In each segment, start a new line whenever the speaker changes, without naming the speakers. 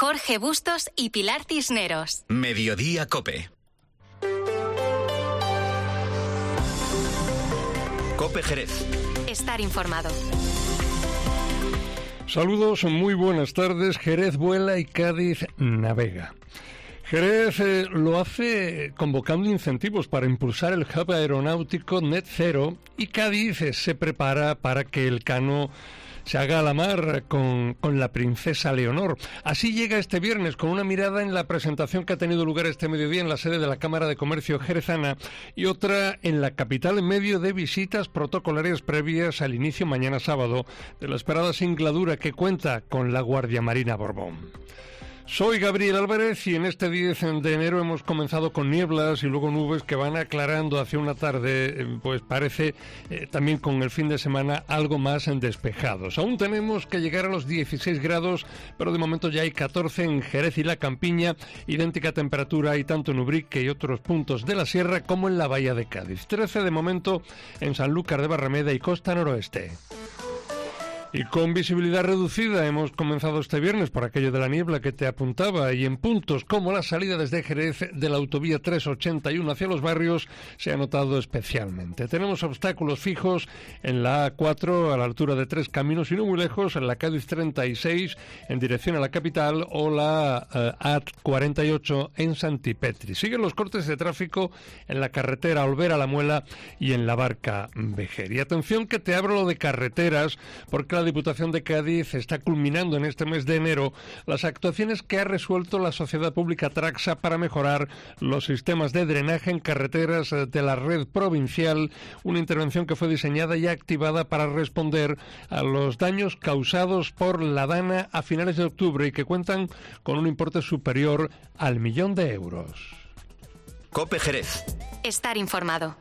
Jorge Bustos y Pilar Cisneros.
Mediodía COPE. COPE Jerez.
Estar informado.
Saludos, muy buenas tardes. Jerez vuela y Cádiz navega. Jerez lo hace convocando incentivos para impulsar el hub aeronáutico Net Zero y Cádiz se prepara para que el Cano se haga a la mar con la princesa Leonor. Así llega este viernes con una mirada en la presentación que ha tenido lugar este mediodía en la sede de la Cámara de Comercio jerezana y otra en la capital en medio de visitas protocolarias previas al inicio mañana sábado de la esperada singladura que cuenta con la Guardia Marina Borbón. Soy Gabriel Álvarez y en este 10 de enero hemos comenzado con nieblas y luego nubes que van aclarando hacia una tarde, pues parece también con el fin de semana algo más despejados. Aún tenemos que llegar a los 16 grados, pero de momento ya hay 14 en Jerez y la Campiña, idéntica temperatura hay tanto en Ubrique y otros puntos de la sierra como en la bahía de Cádiz. 13 de momento en Sanlúcar de Barrameda y Costa Noroeste. Y con visibilidad reducida hemos comenzado este viernes por aquello de la niebla que te apuntaba y en puntos como la salida desde Jerez de la autovía 381 hacia los barrios se ha notado especialmente. Tenemos obstáculos fijos en la A4 a la altura de Tres Caminos y no muy lejos en la Cádiz 36 en dirección a la capital o la A48 en Santipetri. Siguen los cortes de tráfico en la carretera Olvera La Muela y en la Barca Vejer. Y atención que te abro lo de carreteras porque la Diputación de Cádiz está culminando en este mes de enero las actuaciones que ha resuelto la Sociedad Pública Traxa para mejorar los sistemas de drenaje en carreteras de la red provincial, una intervención que fue diseñada y activada para responder a los daños causados por la Dana a finales de octubre y que cuentan con un importe superior al 1.000.000 de euros.
COPE Jerez.
Estar informado.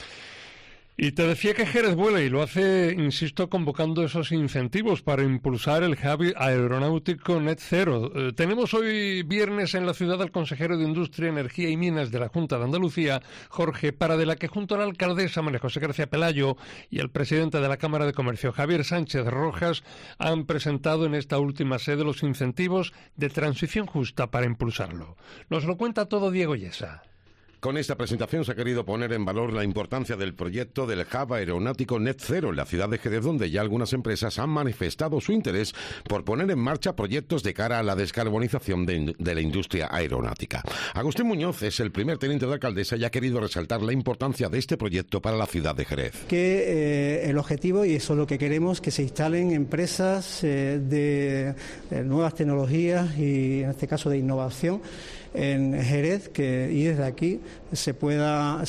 Y te decía que Jerez vuela y lo hace, insisto, convocando esos incentivos para impulsar el hub aeronáutico Net Zero. Tenemos hoy viernes en la ciudad al consejero de Industria, Energía y Minas de la Junta de Andalucía, Jorge Paradela, que junto a la alcaldesa María José García Pelayo y al presidente de la Cámara de Comercio, Javier Sánchez Rojas, han presentado en esta última sede los incentivos de transición justa para impulsarlo. Nos lo cuenta todo Diego Yesa.
Con esta presentación se ha querido poner en valor la importancia del proyecto del hub aeronáutico Net Zero en la ciudad de Jerez, donde ya algunas empresas han manifestado su interés por poner en marcha proyectos de cara a la descarbonización de la industria aeronáutica. Agustín Muñoz es el primer teniente de alcaldesa y ha querido resaltar la importancia de este proyecto para la ciudad de Jerez.
Que el objetivo, y eso es lo que queremos, que se instalen empresas de nuevas tecnologías y en este caso de innovación en Jerez, y desde aquí se pueda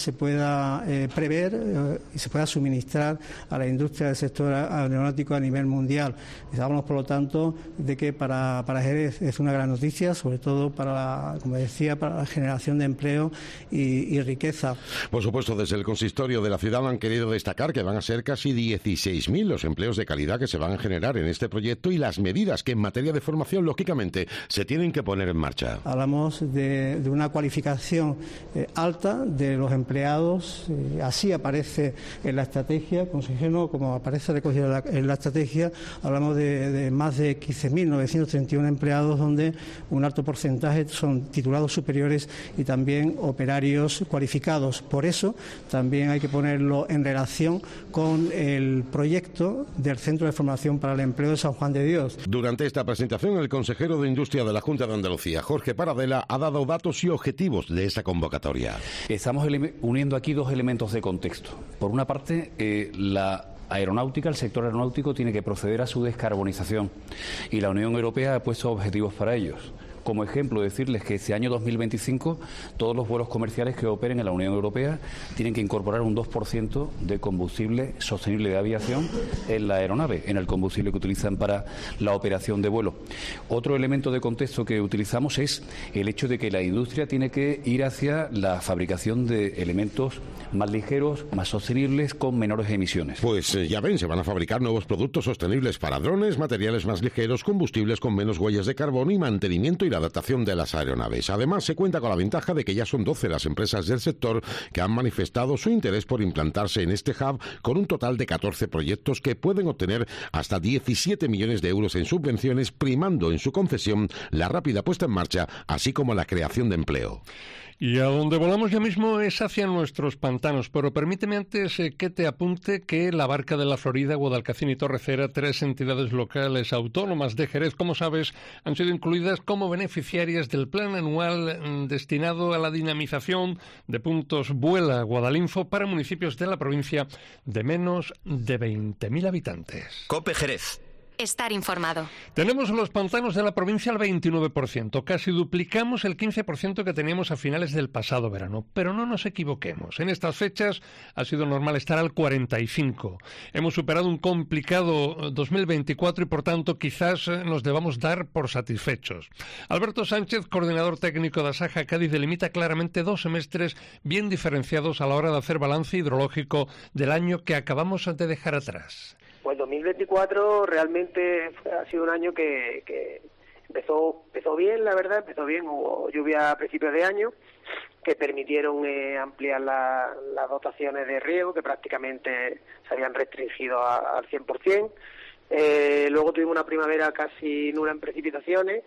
prever y se pueda suministrar a la industria del sector aeronáutico a nivel mundial. Estamos, por lo tanto, de que para Jerez es una gran noticia, sobre todo como decía, para la generación de empleo y riqueza.
Por supuesto, desde el consistorio de la ciudad han querido destacar que van a ser casi 16.000 los empleos de calidad que se van a generar en este proyecto y las medidas que en materia de formación, lógicamente, se tienen que poner en marcha.
Hablamos de una cualificación alta de los empleados, así aparece en la estrategia, consejero, como aparece recogido en la estrategia, hablamos de más de 15.931 empleados, donde un alto porcentaje son titulados superiores y también operarios cualificados. Por eso también hay que ponerlo en relación con el proyecto del Centro de Formación para el Empleo de San Juan de Dios.
Durante esta presentación, el consejero de Industria de la Junta de Andalucía, Jorge Paradela, ha dado datos y objetivos de esta convocatoria.
Estamos uniendo aquí dos elementos de contexto. Por una parte, la aeronáutica, el sector aeronáutico tiene que proceder a su descarbonización y la Unión Europea ha puesto objetivos para ellos. Como ejemplo, decirles que este año 2025 todos los vuelos comerciales que operen en la Unión Europea tienen que incorporar un 2% de combustible sostenible de aviación en la aeronave, en el combustible que utilizan para la operación de vuelo. Otro elemento de contexto que utilizamos es el hecho de que la industria tiene que ir hacia la fabricación de elementos más ligeros, más sostenibles, con menores emisiones.
Pues ya ven, se van a fabricar nuevos productos sostenibles para drones, materiales más ligeros, combustibles con menos huellas de carbono y mantenimiento y y la adaptación de las aeronaves. Además, se cuenta con la ventaja de que ya son 12 las empresas del sector que han manifestado su interés por implantarse en este hub, con un total de 14 proyectos que pueden obtener hasta 17 millones de euros en subvenciones, primando en su concesión la rápida puesta en marcha, así como la creación de empleo.
Y a donde volamos ya mismo es hacia nuestros pantanos, pero permíteme antes que te apunte que La Barca de la Florida, Guadalcacín y Torrecera, 3 entidades locales autónomas de Jerez, como sabes, han sido incluidas como beneficiarias del plan anual destinado a la dinamización de puntos Vuela Guadalinfo para municipios de la provincia de menos de 20.000 habitantes.
COPE Jerez.
Estar informado.
Tenemos los pantanos de la provincia al 29%, casi duplicamos el 15% que teníamos a finales del pasado verano. Pero no nos equivoquemos, en estas fechas ha sido normal estar al 45%. Hemos superado un complicado 2024 y por tanto quizás nos debamos dar por satisfechos. Alberto Sánchez, coordinador técnico de Asaja Cádiz, delimita claramente 2 semestres bien diferenciados a la hora de hacer balance hidrológico del año que acabamos de dejar atrás.
Pues 2024 realmente ha sido un año que empezó bien, la verdad, hubo lluvia a principios de año que permitieron ampliar las dotaciones de riego, que prácticamente se habían restringido al 100%. Luego tuvimos una primavera casi nula en precipitaciones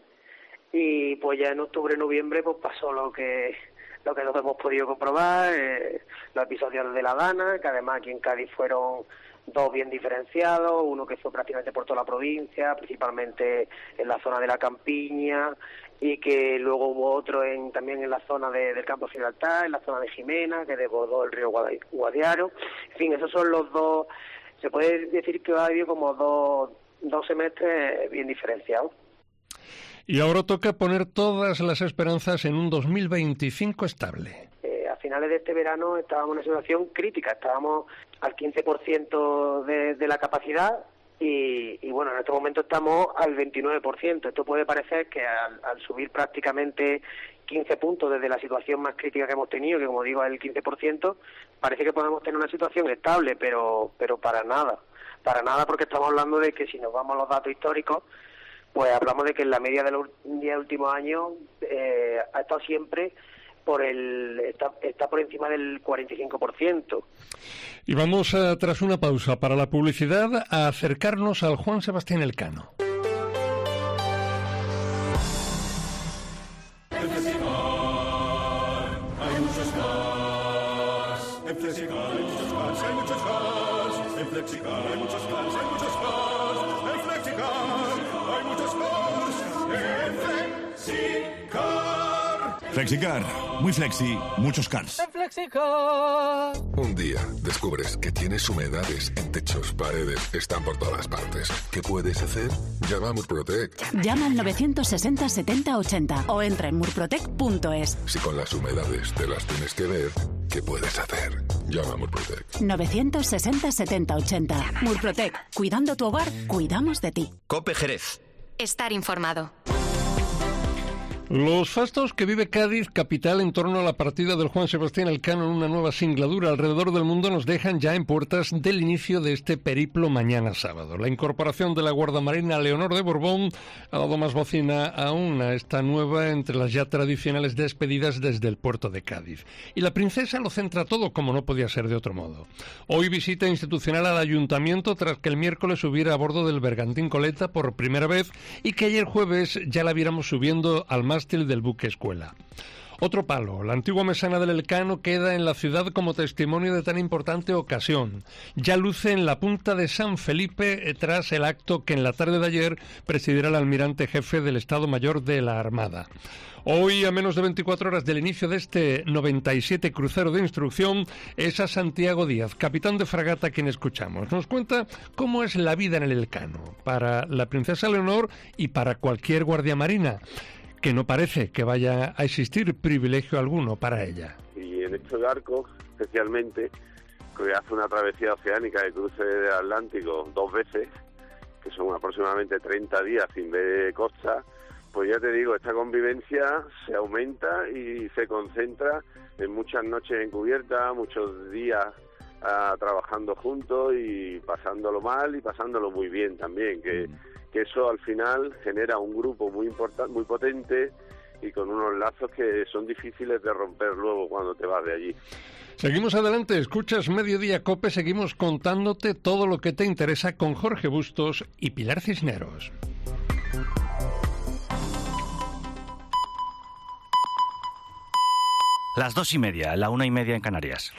y pues ya en octubre, noviembre pues pasó lo que nosotros hemos podido comprobar, los episodios de la Dana, que además aquí en Cádiz fueron 2 bien diferenciados, uno que fue prácticamente por toda la provincia, principalmente en la zona de la Campiña, y que luego hubo otro también en la zona del Campo de Gibraltar, en la zona de Jimena, que desbordó el río Guadiaro. En fin, esos son los dos, se puede decir que ha habido como dos semestres bien diferenciados.
Y ahora toca poner todas las esperanzas en un 2025 estable.
A finales de este verano estábamos en una situación crítica, estábamos al 15% de la capacidad y bueno, en este momento estamos al 29%. Esto puede parecer que al subir prácticamente 15 puntos desde la situación más crítica que hemos tenido, que como digo es el 15%, parece que podemos tener una situación estable, pero para nada, porque estamos hablando de que si nos vamos a los datos históricos, pues hablamos de que en la media de los 10 últimos años ha estado siempre está por encima del 45%.
Y vamos, tras una pausa para la publicidad, a acercarnos al Juan Sebastián Elcano.
En Flexicar hay muchos cars. En Flexicar hay muchos cars, hay muchos cars. En Flexicar hay muchos cars, hay muchos cars. En Flexicar hay muchos cars. En Flexicar.
Flexicar, muy flexi, muchos cars.
Un día descubres que tienes humedades en techos, paredes, están por todas partes. ¿Qué puedes hacer? Llama a Murprotec.
Llama al 960 70 80 o entra en murprotec.es.
Si con las humedades te las tienes que ver, ¿qué puedes hacer? Llama a Murprotec.
960 70 80. Murprotec, cuidando tu hogar, cuidamos de ti.
COPE Jerez.
Estar informado.
Los fastos que vive Cádiz, capital, en torno a la partida del Juan Sebastián Elcano en una nueva singladura alrededor del mundo, nos dejan ya en puertas del inicio de este periplo mañana sábado. La incorporación de la guardamarina Leonor de Borbón ha dado más bocina aún a esta nueva entre las ya tradicionales despedidas desde el puerto de Cádiz. Y la princesa lo centra todo, como no podía ser de otro modo. Hoy visita institucional al ayuntamiento tras que el miércoles subiera a bordo del Bergantín Coleta por primera vez y que ayer jueves ya la viéramos subiendo al mástil del buque escuela. Otro palo, la antigua mesana del Elcano queda en la ciudad como testimonio de tan importante ocasión. Ya luce en la punta de San Felipe tras el acto que en la tarde de ayer presidirá el almirante jefe del Estado Mayor de la Armada. Hoy, a menos de 24 horas del inicio de este 97 crucero de instrucción, es a Santiago Díaz, capitán de fragata, quien escuchamos. Nos cuenta cómo es la vida en el Elcano, para la princesa Leonor y para cualquier guardia marina, que no parece que vaya a existir privilegio alguno para ella.
Y en estos barcos, especialmente, que hace una travesía oceánica de cruce del Atlántico 2 veces, que son aproximadamente 30 días sin ver costa, pues ya te digo, esta convivencia se aumenta y se concentra en muchas noches en cubierta, muchos días trabajando juntos y pasándolo mal y pasándolo muy bien también, que que eso al final genera un grupo muy importante, muy potente y con unos lazos que son difíciles de romper luego cuando te vas de allí.
Seguimos adelante, escuchas Mediodía COPE, seguimos contándote todo lo que te interesa con Jorge Bustos y Pilar Cisneros.
Las 2:30, la 1:30 en Canarias.